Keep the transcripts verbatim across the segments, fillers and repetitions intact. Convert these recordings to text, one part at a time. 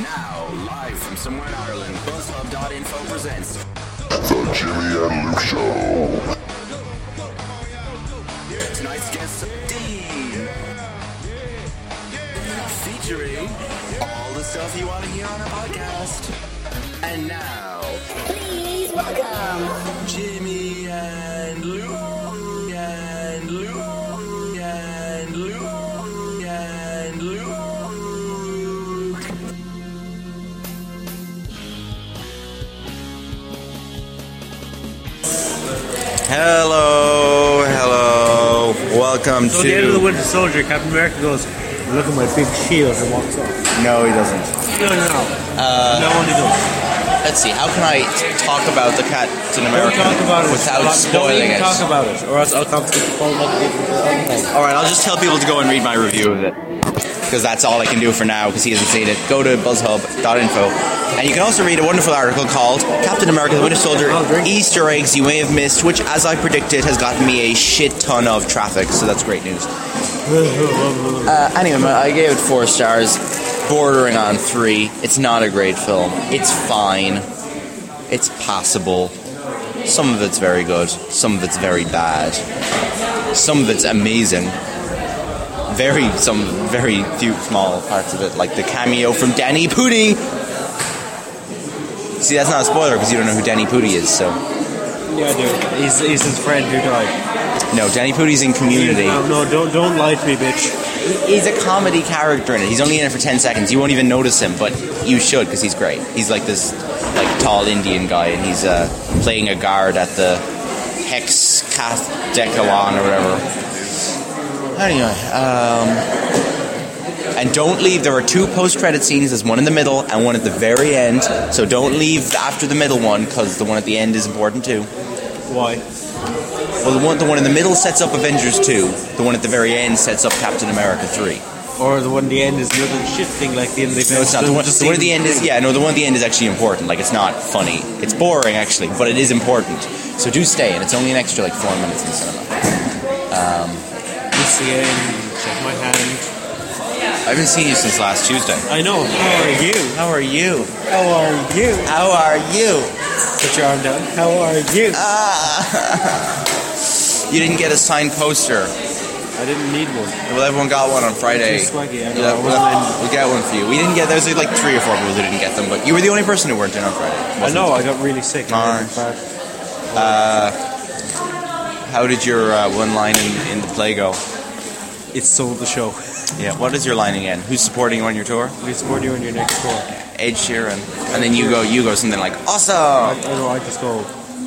Now, live from somewhere in Ireland, BuzzHub dot info presents The Jimmy and Luke Show. Tonight's guest, Dean. Featuring all the stuff you want to hear on a podcast. And now, Please welcome Jimmy and Luke and Luke and Luke and Luke. Hello, hello. Welcome So to. at the end of the Winter Soldier, Captain America goes, "Look at my big shield," and walks off. No, he doesn't. No, no, no. Uh, no one does. Let's see, how can I t- talk about the Captain Don't America talk about it. without Don't spoiling even it? talk about it, or else I'll come to the phone like Alright, I'll just tell people to go and read my review of it. Because that's all I can do for now, because he hasn't seen it. Go to buzzhub dot info. And you can also read a wonderful article called Captain America the Winter Soldier Easter Eggs You May Have Missed, which, as I predicted, has gotten me a shit ton of traffic, so that's great news. Uh, anyway, I gave it four stars, bordering on three. It's not a great film. It's fine. It's passable. Some of it's very good. Some of it's very bad. Some of it's amazing. Very, some very few small parts of it, like the cameo from Danny Pudi. See, that's not a spoiler because you don't know who Danny Pudi is, so. Yeah, I do. He's, he's his friend who died. No, Danny Pudi's in Community. No, no, don't, don't lie to me, bitch. He's a comedy character in it. He's only in it for ten seconds. You won't even notice him, but you should because he's great. He's like this like tall Indian guy, and he's uh, playing a guard at the Hex Cath Decalon or whatever. Anyway, um, and don't leave. There are two post-credit scenes. There's one in the middle and one at the very end. So don't leave after the middle one because the one at the end is important too. Why? Well, the one, the one in the middle sets up Avengers two. The one at the very end sets up Captain America three. Or the one at the end is the other shit thing, like the end of the No, it's not. The one, the one at the end is, yeah, no, the one at the end is actually important. Like, it's not funny. It's boring, actually, but it is important. So do stay, and it's only an extra, like, four minutes in the cinema. Um, This again, check my hand. I haven't seen you since last Tuesday. I know. How are you? How are you? How are you? How are you? Put your arm down. How are you? Ah. You didn't get a signed poster. I didn't need one. Well, everyone got one on Friday. Too swaggy, I know. Yeah, I we'll, wasn't we'll get one for you. We didn't get. There's like three or four people who didn't get them, but you were the only person who weren't in on Friday. I know. I got really sick. Alright. Uh, how did your uh, one line in, in the play go? It sold the show. Yeah. What is your line again? Who's supporting you on your tour? We support you on your next tour. Ed Sheeran. And then you go. You go something like awesome. I, I know. I just go.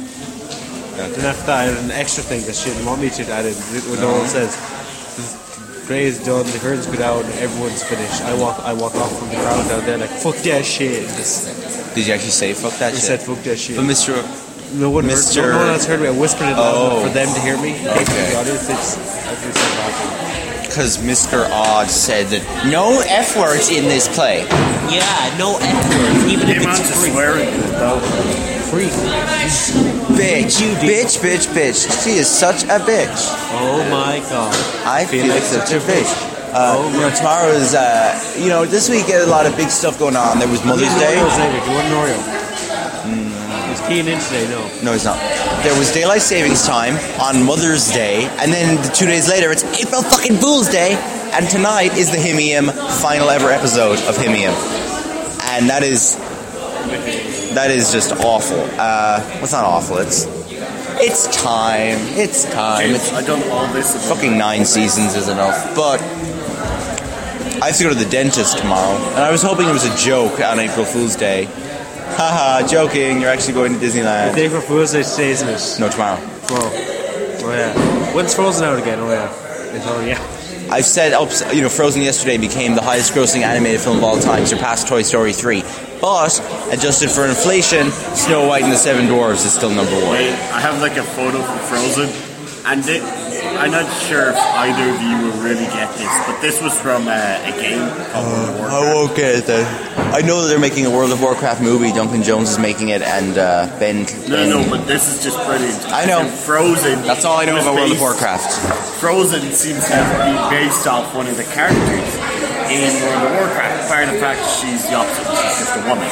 Then after that, I had an extra thing that she didn't want me to add in. What no one says. The play is done. The curtains go down. Everyone's finished. I walk. I walk off from the crowd down there like fuck that shit. Just, Did you actually say fuck that I shit? said fuck that shit. But Mister No one heard. Mister No, no one else heard me. I whispered it loud enough Oh. for them to hear me. Okay. The audience, it's, I think it's so bad. Because Mister Odd said that no F words in this play. Yeah, no F words, even if it's free. swearing in it though. Free. Bitch, You did. bitch, bitch, bitch. She is such a bitch. Oh my god. I feel, like such a bitch. Uh, Oh you know, tomorrow is, uh, you know, this week a lot of big stuff going on. There was Mother's Day. Oreos later. Do you want an Oreo? Mm. Is Keen in today? No. No, it's not. There was Daylight Savings Time on Mother's Day, and then two days later, it's April fucking Fool's Day, and tonight is the Himium final ever episode of Himium, and that is that is just awful. Uh, well, it's not awful. It's it's time. It's time. It's I done all this. fucking nine seasons is enough, but. I have to go to the dentist tomorrow, and I was hoping it was a joke on April Fool's Day. Haha, joking, you're actually going to Disneyland. Day for Fool's Day stays in it. No, tomorrow. Tomorrow. Oh yeah. When's Frozen out again? Oh yeah. It's oh yeah. I've said, you know, Frozen yesterday became the highest grossing animated film of all time, surpassed Toy Story three. But, adjusted for inflation, Snow White and the Seven Dwarfs is still number one. Wait, I have like a photo from Frozen, and it, I'm not sure if either of you will really get this, but this was from uh, a game called World of Warcraft. I won't get it then. I know that they're making a World of Warcraft movie, Duncan Jones is making it, and uh, Ben... No, ben no, but this is just brilliant. I know. And Frozen. That's all I know was about World of based- Warcraft. Frozen seems to be based off one of the characters in World of Warcraft. Apart from the fact that she's the opposite, she's just a woman.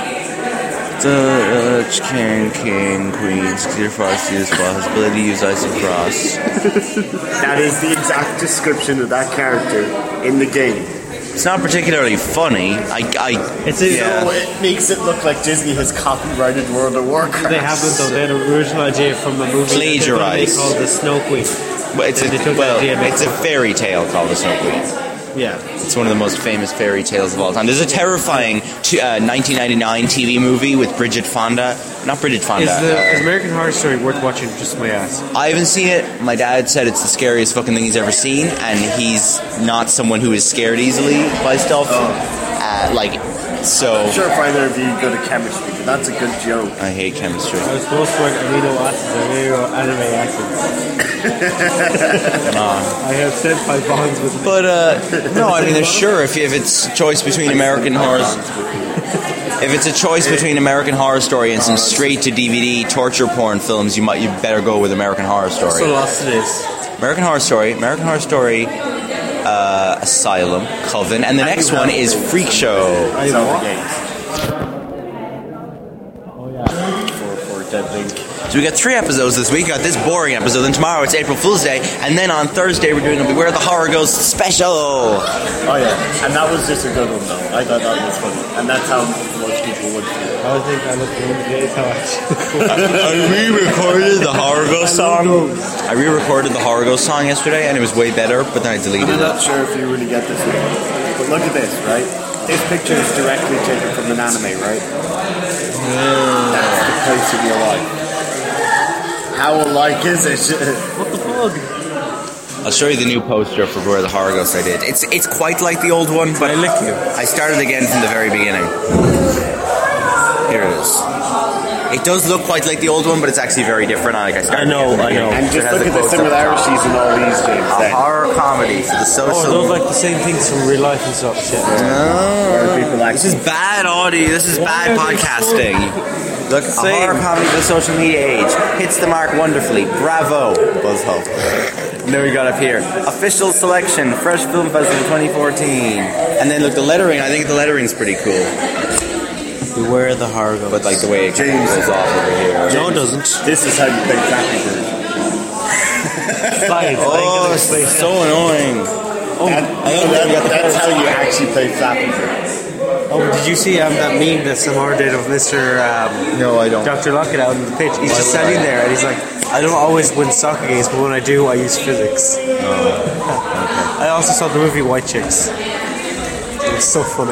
Dutch King, King, Queens, Clear Frost, use Boss, ability to use Ice and Cross. That is the exact description of that character in the game. It's not particularly funny. I, I It's a, yeah. So it makes it look like Disney has copyrighted World of Warcraft. They haven't though. They had an original idea from a movie Plagiarized. called The Snow Queen. But it's They a took well, that idea and it's a fairy tale called The Snow Queen. Yeah. It's one of the most famous fairy tales of all time. There's a terrifying t- uh, nineteen ninety-nine T V movie with Bridget Fonda. Not Bridget Fonda. Is, the, uh, is American Horror Story worth watching? Just my ass. I haven't seen it. My dad said it's the scariest fucking thing he's ever seen, and he's not someone who is scared easily by stuff. Uh, like, so. I'm sure if either of you go to chemistry, but that's a good joke. I hate chemistry. I was supposed to write amino acids, amino anime acids. I have sent my bonds with. But uh, no, I mean, there's sure if, if it's a choice between American Horror, if it's a choice between American Horror Story and some straight to D V D torture porn films, you might you better go with American Horror Story. So lost it is. American Horror Story, American Horror Story, uh, Asylum, Coven, and the next one is Freak Show. I Zelda what? games. Oh yeah. For, for Dead Link. So we got three episodes this week. We got this boring episode, then tomorrow it's April Fool's Day, and then on Thursday we're doing a Beware the Horror Ghost special. Oh yeah, and that was just a good one though. I thought that was funny, and that's how most people would feel. I would think I look in the days how I re-recorded the Horror Ghost song. I re-recorded the Horror Ghost song yesterday, and it was way better, but then I deleted I'm it. not sure if you really get this, but look at this, right? This picture is directly taken from an anime, right? That's the place in your life. How alike is it? What the fuck? I'll show you the new poster for Beware the Horror Ghost I did. It's it's quite like the old one, but I lick you. I started again from the very beginning. Here it is. It does look quite like the old one, but it's actually very different. Like I started I know, again from the I know. beginning. And It just has look a at the quote up similarities in all these things. top. A Then. horror comedy for the social. Oh, those like the same things from real life and stuff. Shit. Where people This is actually bad audio. This is bad are they podcasting. Look, a Same. horror comedy for the social media age hits the mark wonderfully. Bravo, Buzzhole. And then we got up here, official selection, Fresh Film Festival twenty fourteen. And then look, the lettering. I think the lettering's pretty cool. Beware the Horror Ghost. But like the way it kind of goes off over here. No, it doesn't. This is how you play Flappy Bird. Science. Oh, it's so annoying. Oh, that, that, that's how you actually play Flappy Bird. Oh, did you see um, that meme that Samar did of Mister Um, No, I don't. Doctor Lockett out on the pitch? He's just standing there and he's like, I don't always win soccer games, but when I do, I use physics. I also saw the movie White Chicks. It was so funny.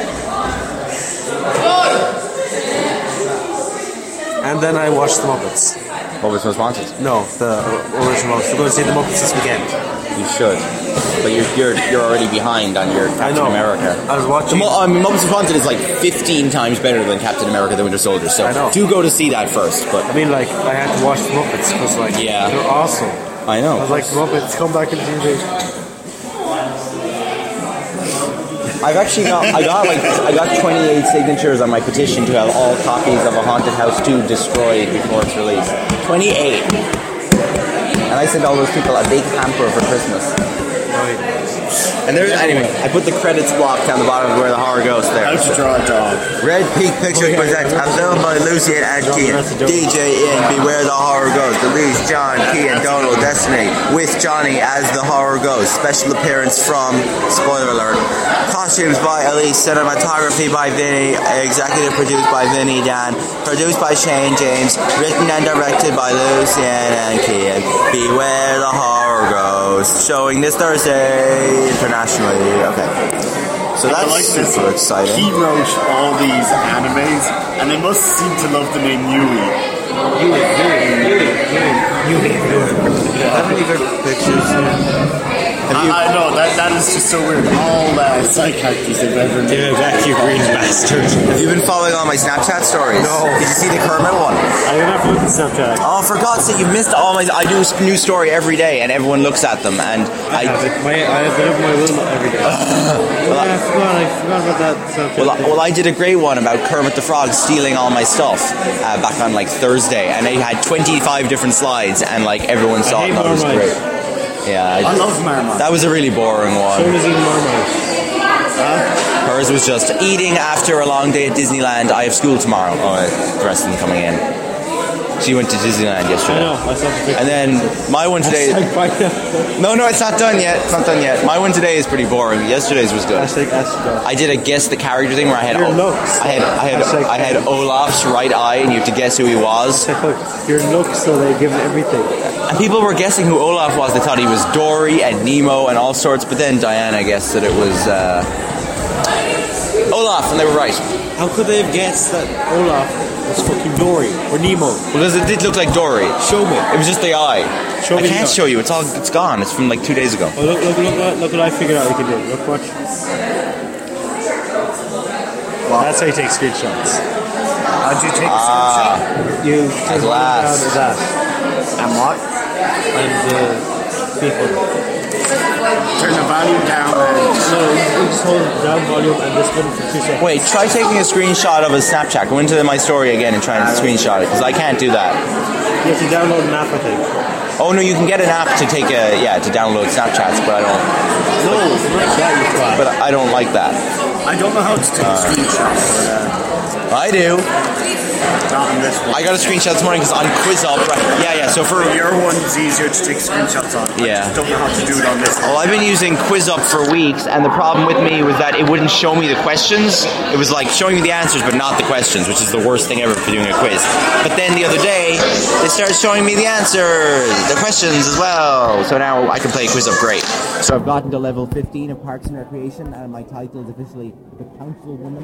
And then I watched The Muppets. What was most wanted? No, the original. We're going to see The Muppets this weekend. You should. But you're you're you're already behind on your I Captain know. America. I was The watching. Mo- I mean, Muppets Most Wanted is like fifteen times better than Captain America: The Winter Soldier. So I know. do go to see that first. But I mean, like, I had to watch The Muppets because, like, Yeah. they're awesome. I know. I was like, The Muppets, come back into T V. I've actually got I got like I got twenty-eight signatures on my petition to have all copies of A Haunted House two destroyed before it's released. twenty-eight. And I sent all those people a big hamper for Christmas. And there, anyway, I put the credits block down the bottom of Where the Horror Goes there. How to draw a dog. Red Peak Pictures presents a film by Lucy and Ed Keane, D J in Beware the Horror Ghost, Elise, John, Key, and Donald Destiny, with Johnny as the Horror Ghost. Special appearance from, spoiler alert, costumes by Elise, cinematography by Vinny, executive produced by Vinny Dan, produced by Shane James, written and directed by Lucy and Keane. Beware the Horror Ghost, showing this Thursday internationally. Okay. So I that's like this. super exciting. He wrote all these animes, and they must seem to love the name Yui. Yui, Yui, Yui, Yui, Yui. How many good pictures? Have you, I, I know, that that is just so weird. All uh, side characters they've ever made. back, you green bastard. have you been following all my Snapchat stories? No. Did you see the Kermit one? I'm gonna have to look at Snapchat. Oh, for God's sake, you missed all my... I do a new story every day, and everyone looks at them, and I have I... it. My, I have it up my room every day. well, I forgot. I forgot about that Snapchat. Well, I, thing. well, I did a great one about Kermit the Frog stealing all my stuff uh, back on, like, Thursday, and it had twenty-five different slides, and, like, everyone saw I it, and hate thought it was Marmite. great. Yeah, I I, love Marmite. that was a really boring So one. does even Marmite. Hers was just eating after a long day at Disneyland. I have school tomorrow. Oh, the rest of them coming in. She went to Disneyland yesterday. I know. I saw the picture. And then my one today. Hashtag find No, no, it's not done yet. It's not done yet. My one today is pretty boring. Yesterday's was good. Hashtag Astronaut. I did a guess the character thing where I had Your O- looks. I had I had Hashtag- I had Olaf's right eye, and you have to guess who he was. Your looks, so they give it everything. And people were guessing who Olaf was. They thought he was Dory and Nemo and all sorts. But then Diana guessed that it was uh, Olaf, and they were right. How could they have guessed that Olaf was fucking Dory or Nemo? Well, it did look like Dory. Show me. It was just the eye. Show I me the can't eye. show you. It's all. It's gone. It's from like two days ago. Oh, look, look, look, look, look what I figured out we can do. Look, watch. That's how you take screenshots. How do you take a Ah, screenshot? You take one glass. down to that. And what? And the people. Turn the volume down and... No, you just hold down volume and this one for two seconds. wait. Try taking a screenshot of a Snapchat. Go into my story again and try and screenshot it because I can't do that. You have to download an app, I think. Oh no, you can get an app to take a yeah to download Snapchats, but I don't. No, not that you try. But I don't like that. I don't know how to take a screenshot, but I do. uh, not in this one. I got a screenshot this morning because on QuizUp, right? Yeah, yeah. So for Your one's easier to take screenshots on. I Yeah. just don't know how to do it on this one. well, I've been using QuizUp for weeks, and the problem with me was that it wouldn't show me the questions. It was like showing me the answers, but not the questions, which is the worst thing ever for doing a quiz. But then the other day, they started showing me the answers, the questions as well. So now I can play QuizUp great. So I've gotten to level fifteen of Parks and Recreation, and my title is officially the Councilwoman.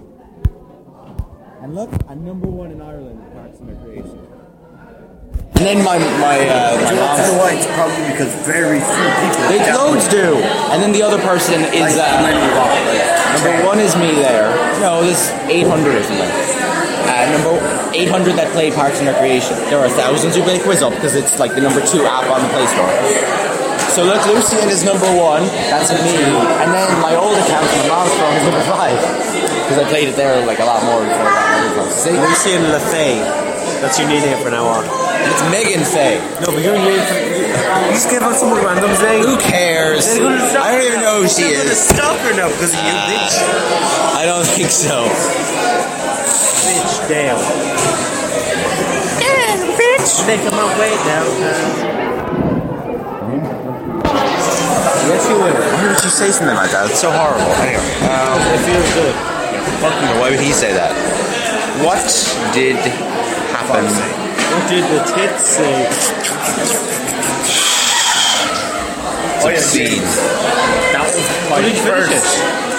And look, I'm number one in Ireland in Parks and Recreation. And then my my uh, my Do you want to mom. know why? It's probably because very few people... They loads do. And then the other person is Like, uh, many walk, like, number one is me there. No, there's eight hundred or something. Uh, number eight hundred that play Parks and Recreation. There are thousands who play QuizUp because it's like the number two app on the Play Store. So look, Lucian is number one. That's me. And then my old account, my mom's phone, is number five because I played it there like a lot more before I got my new phone. See, Lucian LaFay. That's your new name from now on. it's Megan Faye. No, but your name for... You just gave out some random name. Who cares? I don't even know who she They're gonna is. stop her now because of you, bitch. I don't think so. Bitch, damn. Yeah, bitch. Making my way down. Yes, you will. Why would you say something like that? It's so horrible. Anyway, um, It feels good. fucking hell, why would he say that? What did happen? What did the tits say? Oh, yeah, Scene. that was When quite did you finish first.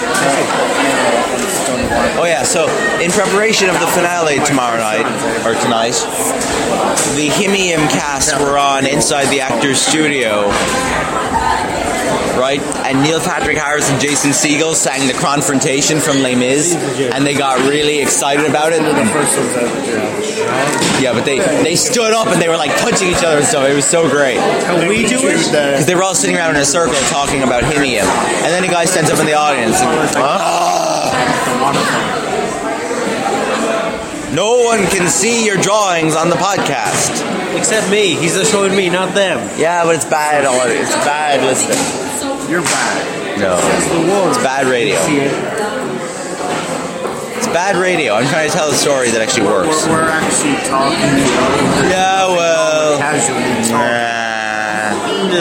it? Oh yeah, so in preparation of the finale tomorrow night, or tonight, the Himium cast were on inside the Actors Studio, right? And Neil Patrick Harris and Jason Segel sang the Confrontation from Les Mis, and they got really excited about it. The first one's out of jail. Yeah, but they, they stood up and they were like touching each other and stuff. It was so great. Can we do it? Because they were all sitting around in a circle talking about Himium. And then a guy stands up in the audience and, no one can see your drawings on the podcast. Except me. He's just showing me, not them. Yeah, but it's bad. It's bad listening. You're bad. No, it's bad radio. It's bad radio. I'm trying to tell a story that actually works. We're, we're actually talking. Yeah, well. Casually talking.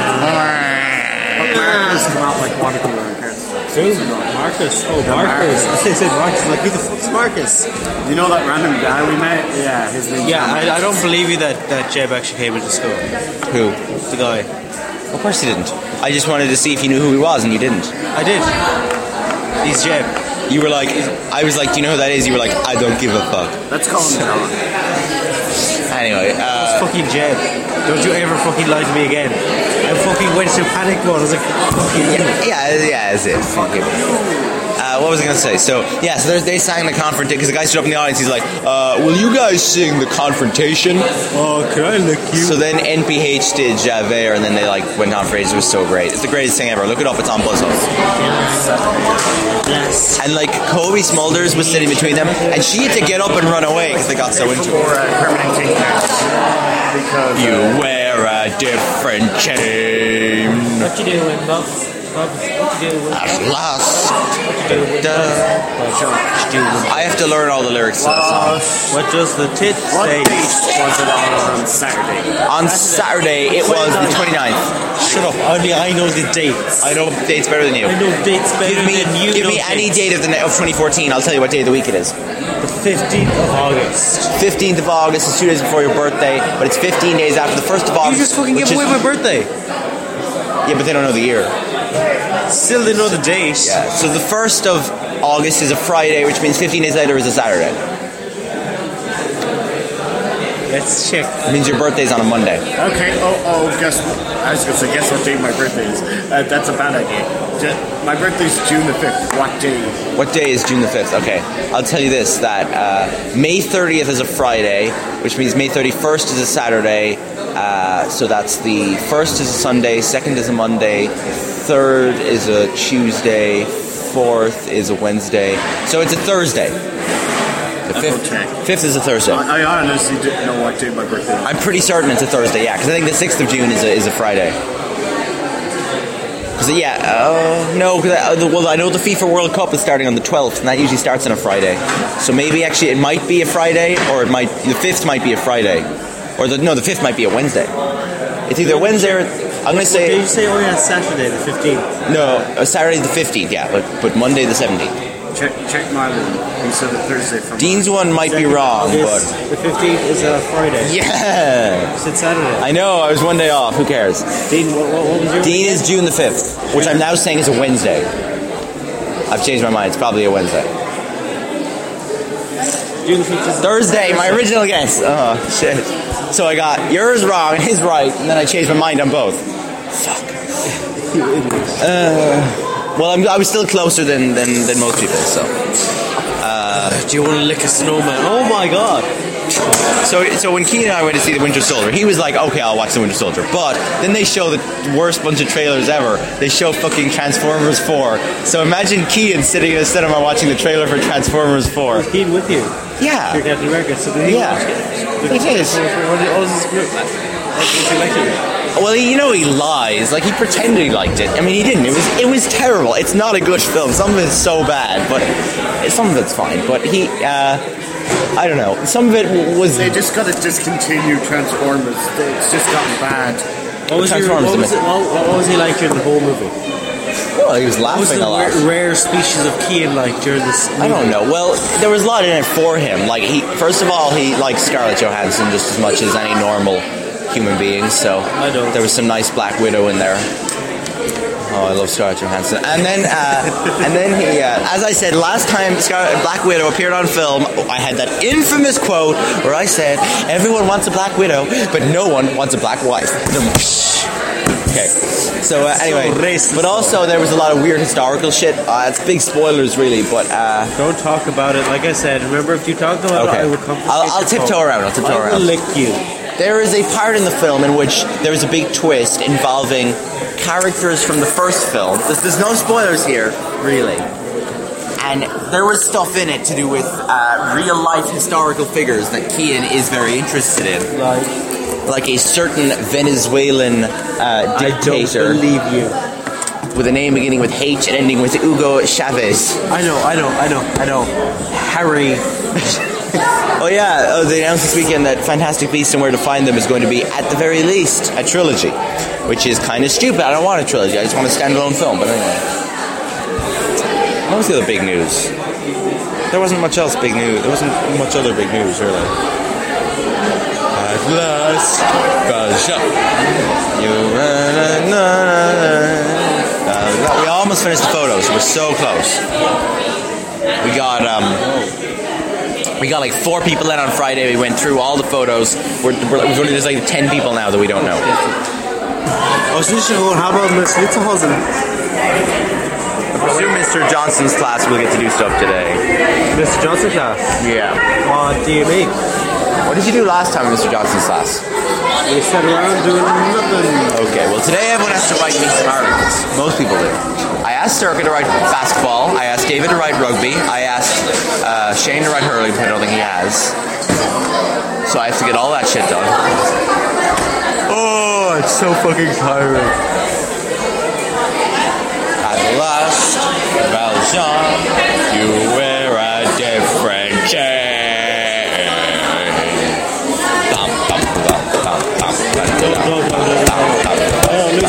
Marcus come out like Monica Marcus. Who? Marcus. Oh, Marcus. I said Marcus. Like, who the fuck's Marcus? You know that random guy we met? Yeah, his name. Yeah, I, I don't believe you that, that Jeb actually came into school. Who? The guy. Of course he didn't. I just wanted to see if you knew who he was, and you didn't. I did. He's Jeb. You were like, I was like, do you know who that is? You were like, I don't give a fuck. Let's call him John. Anyway, uh, Fucking Jeb. Don't you ever fucking lie to me again. I fucking went to panic mode. I was like, fucking yeah, yeah, yeah, that's it. Fuck it. Uh, what was I going to say? So, yeah, so there's- they sang the confrontation, because the guy stood up in the audience, he's like, uh, will you guys sing the confrontation? oh, can I lick you? So then N P H did Javert, and then they like went on for ages. It was so great. It's the greatest thing ever. Look it up. It's on BuzzHub. Yes. And like Kobe Smulders was sitting between them, and she had to get up and run away because they got so into For it. uh, permanent kingpin. Because You uh, wear a different chain. What you doing, Bob? At last. I have to learn all the lyrics to that song. What does the tit What say? date was it on Saturday? On Saturday, it was the twenty-ninth. Shut up. Only I know the dates. I know dates better than you. I know dates better Give me, than you give know me any dates. date of the ne- of twenty fourteen. I'll tell you what day of the week it is. The fifteenth of August. fifteenth of August is two days before your birthday, but it's fifteen days after the first of You August. just fucking which give is- away my birthday. Yeah, but they don't know the year. Still they know the date. Yeah. So the first of August is a Friday, which means fifteen days later is a Saturday. Let's check. It means your birthday's on a Monday. Okay, oh, oh, guess what? I was going to say, guess what day my birthday is? Uh, that's a bad idea. Ju- My birthday's June the fifth. What day? What day is June the fifth? Okay, I'll tell you this, that uh, May thirtieth is a Friday, which means May thirty-first is a Saturday. Uh, so that's the first is a Sunday, second is a Monday, third is a Tuesday, fourth is a Wednesday. So it's a Thursday. The fifth, Okay. fifth is a Thursday. I, I honestly didn't know what day my birthday was. I'm pretty certain it's a Thursday, yeah, because I think the sixth of June is a, is a Friday. Because, yeah, uh, no, because I, uh, well, I know the FIFA World Cup is starting on the twelfth, and that usually starts on a Friday. So maybe actually it might be a Friday, or it might, the fifth might be a Friday. Or, the, no, the fifth might be a Wednesday. It's either Wednesday or, I'm going to Did you say, say only on Saturday, the fifteenth? no, uh, Saturday the fifteenth, yeah, but, but Monday the seventeenth. Check, check my one. He said a Thursday from Dean's one might be wrong, August, but, the fifteenth is a Friday. yeah. You said Saturday. I know, I was one day off, who cares? Dean, what, what, what was your Dean is June the fifth, which I'm now saying is a Wednesday. I've changed my mind. It's probably a Wednesday. June the fifth is Thursday, my original guess. Oh, shit. So I got yours wrong and his right, and then I changed my mind on both. Fuck. Uh, well, I'm, I was still closer than, than, than most people, so. Do you want to lick a snowman? Oh my god. So, so when Keane and I went to see The Winter Soldier, he was like, okay, I'll watch The Winter Soldier. But then they show the worst bunch of trailers ever. They show fucking Transformers four. So imagine Keane sitting in a cinema watching the trailer for Transformers four. Dean with you. Yeah. You're Captain America, so did he Yeah. watch it? He did. What did what was his group? What did you like it? Well, you know he lies. Like he pretended he liked it. I mean, he didn't. It was it was terrible. It's not a good film. Some of it's so bad, but some of it's fine. But he, uh, I don't know. Some of it was. They just got to discontinue Transformers. It's just gotten bad. What was, your, Transformers, what, was isn't it, what, what was he like during the whole movie? Well, he was What was laughing the a lot. rare, rare species of Keane like during this movie? I don't know. Well, there was a lot in it for him. Like he, first of all, he likes Scarlett Johansson just as much as any normal human being. So I don't. there was some nice Black Widow in there. Oh, I love Scarlett Johansson. And then, uh, and then he, uh, as I said last time, Scarlett, Black Widow appeared on film. I had that infamous quote where I said, "Everyone wants a Black Widow, but no one wants a black wife." Okay. So uh, anyway, racist. but also there was a lot of weird historical shit. Uh, it's big spoilers, really. But uh, Don't talk about it. Like I said, remember if you talk about Okay. it, I will confiscate I'll- I'll your tiptoe phone. around, I'll tiptoe I will around. lick you. there is a part in the film in which there is a big twist involving characters from the first film. There's, there's no spoilers here, really. And there was stuff in it to do with uh, real life historical figures that Keane is very interested in. Like, Like a certain Venezuelan uh, I don't dictator believe you. with a name beginning with H and ending with Hugo Chavez. I know, I know, I know, I know. Harry. Oh yeah, oh, they announced this weekend that Fantastic Beasts and Where to Find Them is going to be, at the very least, a trilogy. Which is kind of stupid. I don't want a trilogy, I just want a standalone film, but anyway. What was the other big news? There wasn't much else big news. There wasn't much other big news, really. At last, Raja. You ran, na, na, na. Uh, we almost finished the photos. We're so close. We got um, we got like four people in on Friday. We went through all the photos. We're, we're, we've only, there's like ten people now that we don't know. Was nicht schon, haben wir mit Schlitzerhausen? I presume Mister Johnson's class will get to do stuff today. Mister Johnson class? Yeah. What do you mean? What did you do last time in Mister Johnson's class? We sat around doing nothing. Okay, well today everyone has to write me some articles. Most people do. I asked Sturka to write basketball. I asked David to write rugby. I asked uh, Shane to write hurling, but I don't think he has. So I have to get all that shit done. Oh, it's so fucking tiring.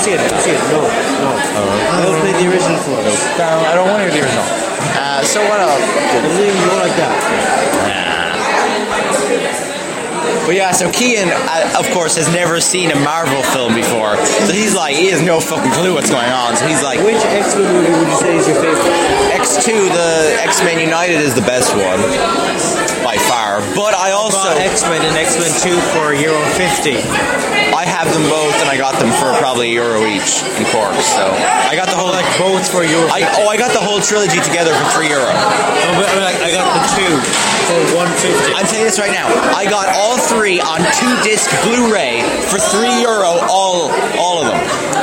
see it. Don't see it. No, no. I don't play the original for it. No, I don't want to hear the original. Uh, so what else? It doesn't even go like that. But yeah, so Kian, uh, of course, has never seen a Marvel film before. So he's like, he has no fucking clue what's going on. So he's like, Which X-Men movie would you say is your favorite? X two, the X-Men United is the best one. By far. But I also... Bought X-Men and X-Men two for Euro fifty. I have them both, and I got them for probably a euro each in Cork. So I got the whole... Like both for Euro I, fifty. oh, I got the whole trilogy together for three euro. Oh, but, but, like, I got the two for one fifty. I'm telling you this right now. I got all three on two disc Blu-ray for three euro. All, all of them.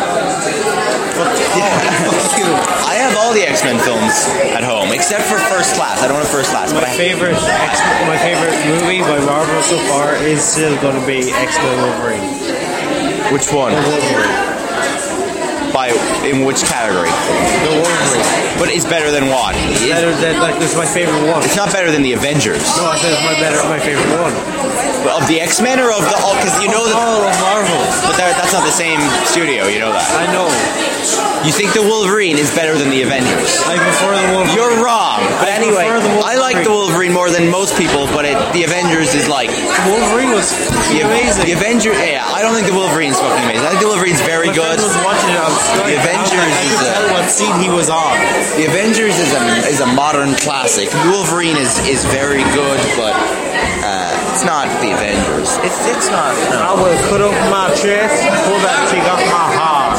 I have all the X-Men films at home, except for First Class. I don't have First Class, but My I favorite X, my favorite movie by Marvel so far is still going to be X-Men Wolverine. Which one? The Wolverine. By in which category? The Wolverine. But it's better than what? Better than, like, this is my favorite one. It's not better than the Avengers. No, I said it's my better, my favorite one. Of the X-Men or of the... Because you know that... All of Marvel. But that- that's not the same studio, you know that. I know. You think the Wolverine is better than the Avengers? I prefer the Wolverine. You're wrong. But I anyway, prefer the I like the Wolverine more than most people, but it, the Avengers is like... The Wolverine was The, amazing. the Avengers... Yeah, I don't think the Wolverine's fucking amazing. I think the Wolverine's very My good. friend was watching it on Skype. The Avengers I, was like, I is could a- tell what scene he was on. The Avengers is a, is a modern classic. The Wolverine is, is very good, but uh, it's not the Avengers. It's, it's not... I No. will cut off my chest, pull that thing off my heart.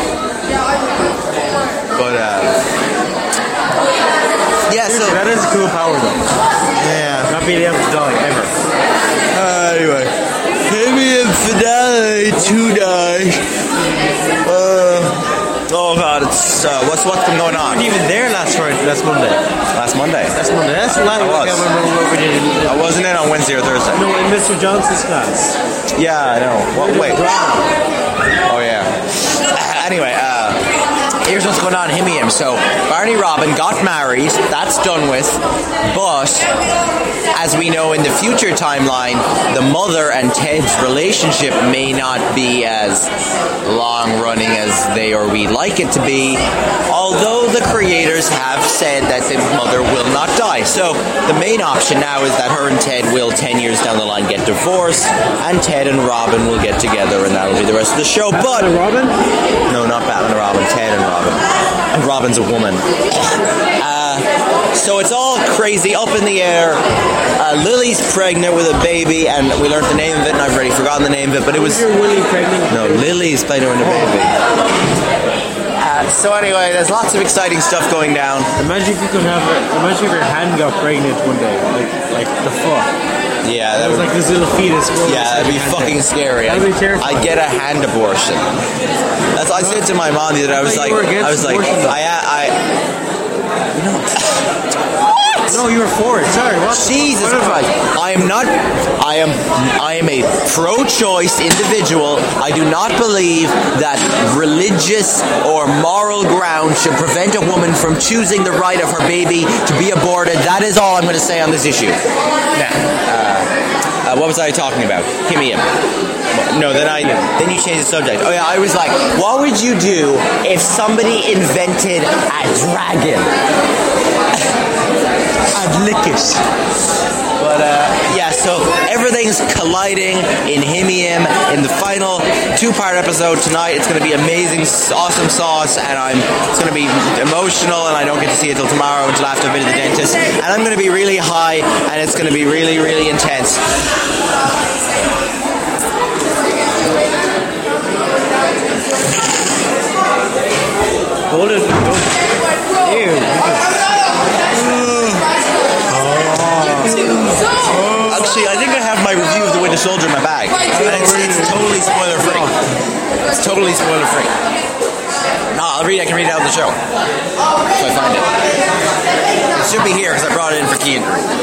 But, uh... Yeah, so... That is a cool power, though. Yeah. Not being able to die, ever. Uh, anyway, Hemi and Finale to die. Uh, oh god, it's uh, what's what's been going on? I wasn't even there last Friday, last Monday. Last Monday. That's Monday. That's the last I was. I remember what we did. I wasn't in on Wednesday or Thursday. No, in Mister Johnson's class. Yeah, I know. What? Wait. Oh yeah. Anyway, uh, here's what's going on. Him and him. So Barney Robin got married. That's done with. But as we know in the future timeline, the mother and Ted's relationship may not be as long running as they or we like it to be. Although the creators have said that the mother will not die. So the main option now is that her and Ted will ten years down the line get divorced, and Ted and Robin will get together, and that'll be the rest of the show. But Robin? no, not Batman and Robin, Ted and Robin. And Robin's a woman. Uh, so it's all crazy, up in the air. Uh, Lily's pregnant with a baby, and we learned the name of it, and I've already forgotten the name of it, but it was... You're Willie pregnant? No, Lily's pregnant with a baby. Uh, so anyway, there's lots of exciting stuff going down. Imagine if you could have a, imagine if your hand got pregnant one day. Like, like the fuck. Yeah, It that was would, like this little fetus. yeah, that'd be fucking scary. That'd be terrifying. I'd get a hand abortion. That's what I said to my mom the other day. I was I thought like, you were against I was like, abortion, though. I, I, No, you were for it. Sorry, what? Jesus Christ! I am not. I am. I am a pro-choice individual. I do not believe that religious or moral grounds should prevent a woman from choosing the right of her baby to be aborted. That is all I'm going to say on this issue. Now, uh, uh, what was I talking about? Him, him. No, then I. Then you changed the subject. Oh yeah, I was like, what would you do if somebody invented a dragon? I'd lick it. But uh, yeah, so everything's colliding in Himium in the final two-part episode tonight. It's going to be amazing, awesome sauce, and I'm it's going to be emotional, and I don't get to see it till tomorrow until after I've been to the dentist. And I'm going to be really high, and it's going to be really, really intense. Hold it. Don't. Ew. Actually, I think I have my review of The Winter Soldier in my bag. And it's, it's totally spoiler-free. It's totally spoiler-free. No, I'll read. I can read it out in the show. If I find it. It should be here because I brought it in for Kean.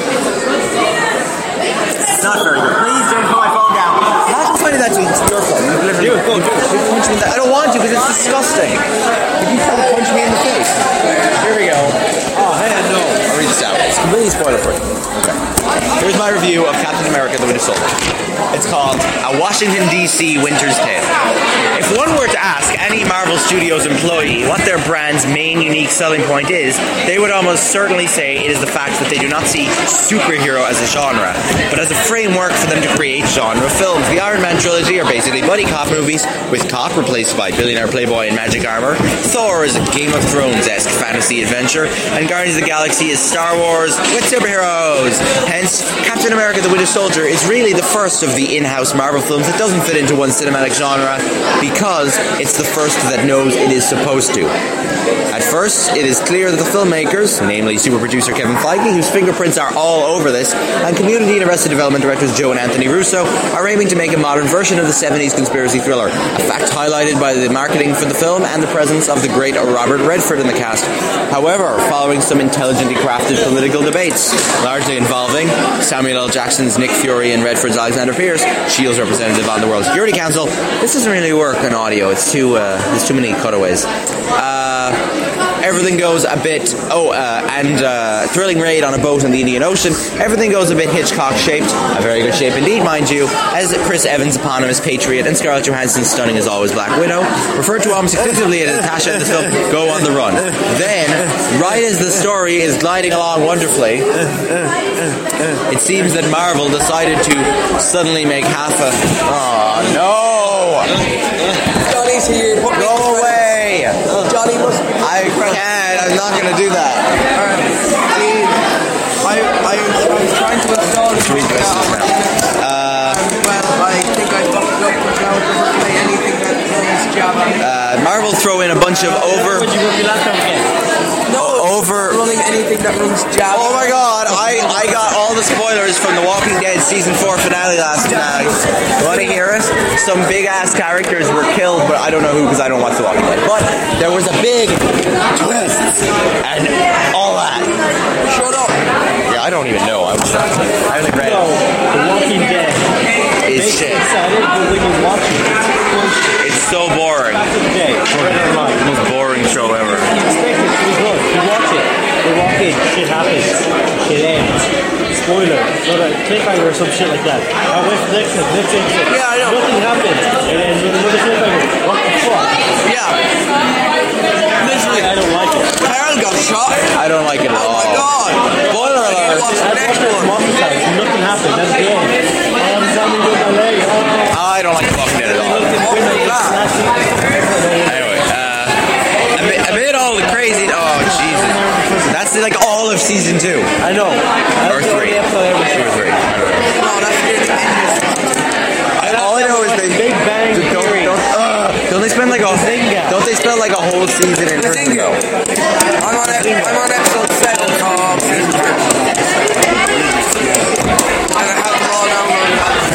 It's not very good. Please don't put my phone down. Not pointing that to you. It's your phone. You literally do it. Go, do it. You punch me in the, I don't want to because it's disgusting. If you try to punch me in the face. Here we go. Oh, hey, no. I'll read this out. It's completely spoiler-free. Okay. Here's my review of Captain America: The Winter Soldier. It's called A Washington, D C Winter's Tale. If one were to ask any Marvel Studios employee what their brand's main unique selling point is, they would almost certainly say it is the fact that they do not see superhero as a genre, but as a framework for them to create genre films. The Iron Man trilogy are basically buddy cop movies, with cop replaced by billionaire playboy in magic armor. Thor is a Game of Thrones-esque fantasy adventure, and Guardians of the Galaxy is Star Wars with superheroes. Hence, Captain America: The Winter Soldier is really the first of the in-house Marvel films that doesn't fit into one cinematic genre, because it's the first that knows it is supposed to. At first, it is clear that the filmmakers, namely super producer Kevin Feige, whose fingerprints are all over this, and Community and Arrested Development directors Joe and Anthony Russo, are aiming to make a modern version of the seventies conspiracy thriller, a fact highlighted by the marketing for the film and the presence of the great Robert Redford in the cast. However, following some intelligently crafted political debates, largely involving Samuel L. Jackson's Nick Fury and Redford's Alexander Pierce, Shield's representative on the World Security Council, this doesn't really work on audio. It's too, uh, there's too many cutaways. Uh, everything goes a bit, oh, uh, and uh, thrilling raid on a boat in the Indian Ocean. Everything goes a bit Hitchcock-shaped, a very good shape indeed, mind you, as Chris Evans' eponymous Patriot and Scarlett Johansson's stunning as always Black Widow, referred to almost exclusively as Natasha in the film, go on the run. Then, right as the story is gliding along wonderfully, it seems that Marvel decided to suddenly make half a... Oh, no! Johnny's here. Go away! Johnny must be... I can't. I'm not going to do that. I, I, I was trying to install it. Read the rest of this now. Uh, well, I think I fucked it up because now it doesn't play anything that runs Java. uh, Marvel throw in a bunch of over... Would you run your laptop again? No, over... running anything that runs Java. Oh my god, I, I got all the spoilers from The Walking Dead season four finale last night. You want to hear it? Some big ass characters were killed, but I don't know who because I don't watch The Walking Dead. But there was a big twist and all that. Shut up. Yeah, I don't even know. I, was, I haven't read No, it. The Walking Dead. It's Makes shit. you excited, but when you watch it, it's bullshit. It's so boring. Back in the day, forever life. The most boring show ever. You expect it to be good. You watch it. You walk in, shit happens. Shit ends. Spoiler. So that cliffhanger or some shit like that. I went to the next one, next episode. Yeah, I know. Nothing happens. And then with another cliffhanger. What the fuck? Yeah. Literally. I don't like it. Carl got shot. I don't like it at Oh all. my god. Spoiler alert. What's the I next watched it one? multiple times. Nothing happened. That's the end. I'm standing with my leg. Oh, I don't like The Walking Dead at all. Anyway, uh, amid, amid all the crazy, oh Jesus, that's like all of season two I know. or That's the three, only episode I ever two or three. I don't know. No, that's the end. I, all I know is they Big Bang don't, Theory. don't, uh, don't they spend like a Bazinga. don't they spend like a whole season in prison though? I'm on, ep- I'm on episode seven of season two. And I have them all downloaded.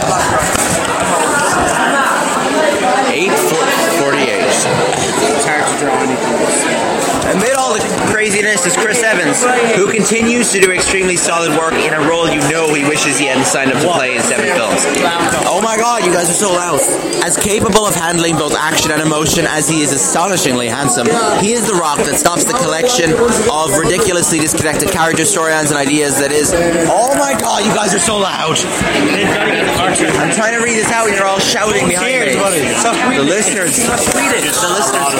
Eight forty-eight. It's hard to draw anything. Amid all the craziness is Chris Evans, who continues to do extremely solid work in a role you know he wishes he hadn't signed up to play in seven films. Oh my god, you guys are so loud. As capable of handling both action and emotion as he is astonishingly handsome, he is the rock that stops the collection of ridiculously disconnected character storylines and ideas that is... Oh my god, you guys are so loud. I'm trying to read this out and you're all shouting behind me. The listeners... The listeners...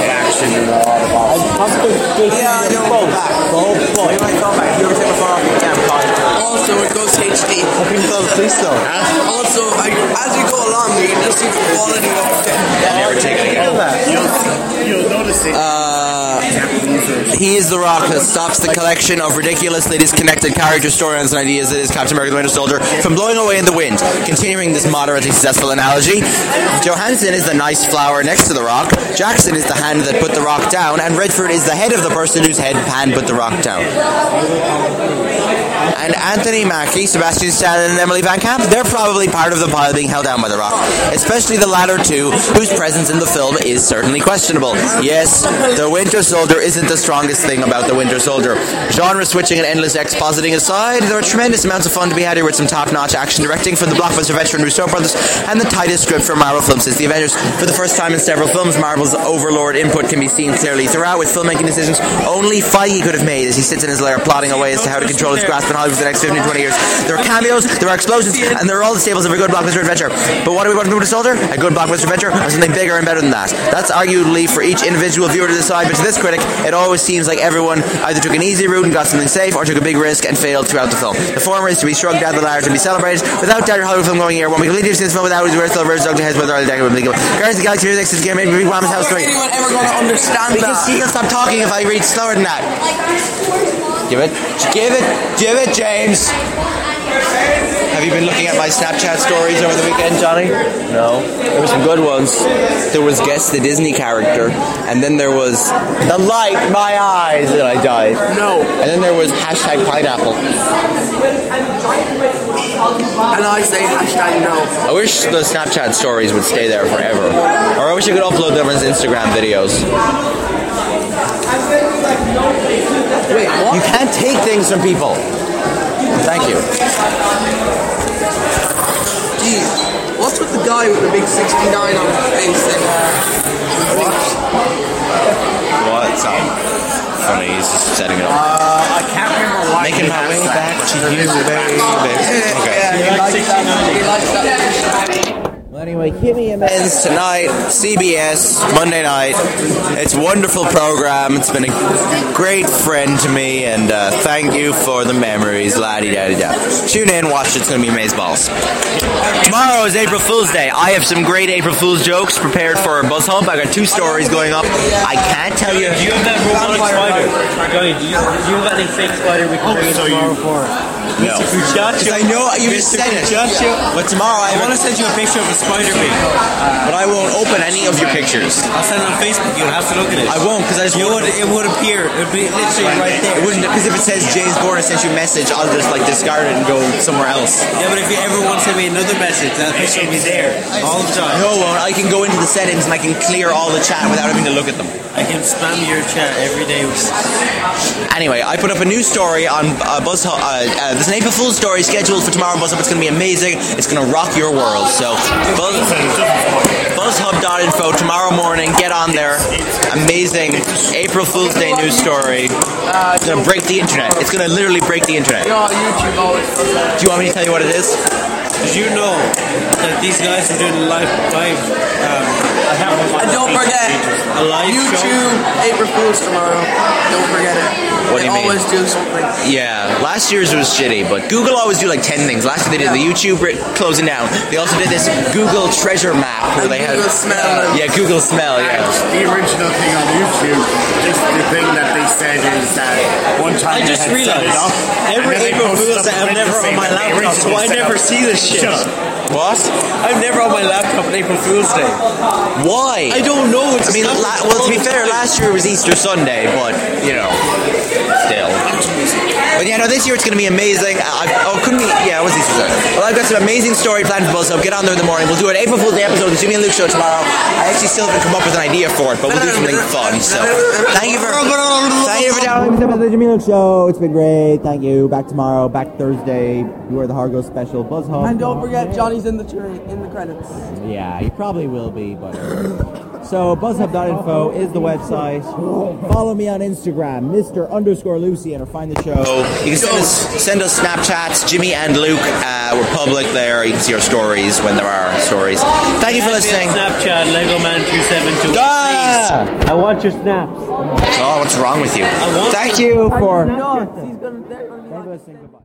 Yeah, I know. The whole point. You ever take my phone off the camera? Also, it goes H D. Please don't. Also, I, as you go along, you can just see the quality of it. Never take it again. You'll notice it. Uh, he is the rock that stops the collection of ridiculously disconnected character storylines and ideas that is Captain America: The Winter Soldier from blowing away in the wind. Continuing this moderately successful analogy, Johansson is the nice flower next to the rock, Jackson is the hand that put the rock down, and Redford is the head of the person whose head hand put the rock down. And Anthony Mackie, Sebastian Stan, and Emily Van Camp, they're probably part of the pile being held down by the rock. Especially the latter two, whose presence in the film is certainly questionable. Yes, the Winter Soldier isn't the strongest thing about the Winter Soldier. Genre switching and endless expositing aside, there are tremendous amounts of fun to be had here with some top-notch action directing from the blockbuster veteran Russo brothers and the tightest script for Marvel films since the Avengers. For the first time in several films, Marvel's overlord input can be seen clearly throughout, with filmmaking decisions only Feige could have made as he sits in his lair plotting away as to how to control his grasp on Hollywood moving for the next fifteen to twenty years. There are cameos, there are explosions, and there are all the staples of a good blockbuster adventure. But what do we want from Winter Soldier? A good blockbuster adventure, or something bigger and better than that? That's arguably for each individual viewer to decide, but to this critic, it always seems like everyone either took an easy route and got something safe, or took a big risk and failed throughout the film. The former is to be shrugged out of the large and be celebrated. Without doubt, your Hollywood film going here won't be completely see this film without his worst over his ugly heads, whether I like it. Guardians of the Galaxy Music is game, maybe Big Wham's house story. Is anyone ever going to understand Because that? he can stop talking if I read slower than that. Give it, give it, give it, James. Have you been looking at my Snapchat stories over the weekend, Johnny? No. There were some good ones. There was Guess the Disney character, and then there was The Light in My Eyes, and I died. No. And then there was hashtag pineapple. And I say hashtag no. I wish the Snapchat stories would stay there forever. Or I wish you could upload them as Instagram videos. Wait, what? You can't take things from people. Thank you. Geez, what's with the guy with the big sixty-nine on his face and uh, what? What's up? Funny, he's just setting it up. Uh, I can't remember why Making he my has way that, back but to he you, does it baby. back. Okay. Yeah, he likes that. He likes that. Well, anyway, Kimmy and Men's tonight, C B S, Monday night. It's a wonderful program. It's been a great friend to me, and uh, thank you for the memories, la-di-da-di-da. Tune in, watch it. It's going to be amazeballs. Tomorrow is April Fool's Day. I have some great April Fool's jokes prepared for Buzz Hump. I got two stories going up. I can't tell you. Do you have that robotic spider? Johnny, do you, do you have any fake spider we can bring in tomorrow for? No. Because I know you just said it. But tomorrow I, I want to send you a picture of a spider bee. but I won't open any of your pictures. I'll send it on Facebook. You'll have to look at it. I won't because I just You won't. would, it would appear. It would be literally right there. It wouldn't, because if it says James Bourne sent you a message, I'll just like discard it and go somewhere else. Yeah, but if you ever want to send me another message, that picture will be there all the time. No, well, I can go into the settings and I can clear all the chat without having to look at them. I can spam your chat every day. Anyway, I put up a new story on uh, Buzz Hub. Uh, uh, there's an April Fool's story scheduled for tomorrow on Buzz Hub. It's going to be amazing. It's going to rock your world. So, Buzz, buzzhub dot info tomorrow morning. Get on there. Amazing April Fool's Day news story. It's going to break the internet. It's going to literally break the internet. You're on YouTube always. Do you want me to tell you what it is? Did you know that these guys are doing a live, live um, I have And don't forget, a live YouTube, show? April Fool's tomorrow. Don't forget it. What do they you mean? always do something. Yeah, last year's was shitty, but Google always do like ten things. Last year they did the YouTube ri- closing down. They also did this Google treasure map where And they had Google smell. yeah Google smell yeah. The original thing on YouTube, just the thing that they said is that one time I just they had set realized it up, every and then they April posted Fool's up Day I'm a never thing on my that they laptop, so I originally set never up. see this shit. Shut up. What? I'm never on my laptop on April Fool's Day. Why? I don't know. It's I mean, la- well, to be fair, last year was Easter Sunday, but you know, still. But yeah, no, this year it's going to be amazing. I, oh, couldn't be? Yeah, it was Easter Sunday. Well, I've got some amazing story planned for Buzz Hub. Get on there in the morning. We'll do an April Fool's Day episode of the Jimmy and Luke Show tomorrow. I actually still haven't come up with an idea for it, but we'll do something fun. So, thank you for thank you for downloading the Jimmy and Luke Show. It's been great. Thank you. Back tomorrow. Back Thursday. You are the Hargo special. Buzz Hub. And don't forget, Johnny's in the tree, in the credits. Yeah, you probably will be, but so buzzhub dot info is the website. Follow me on Instagram, Mister underscore Lucy, or find the show. You can send us send us Snapchats, Jimmy and Luke. Uh, we're public there. You can see our stories when there are stories. Thank you for listening. Snapchat, Lego Man two seven two. Ah! I want your snaps. Oh, what's wrong with you? want Thank you for. No, he's gonna. Thank you for listening.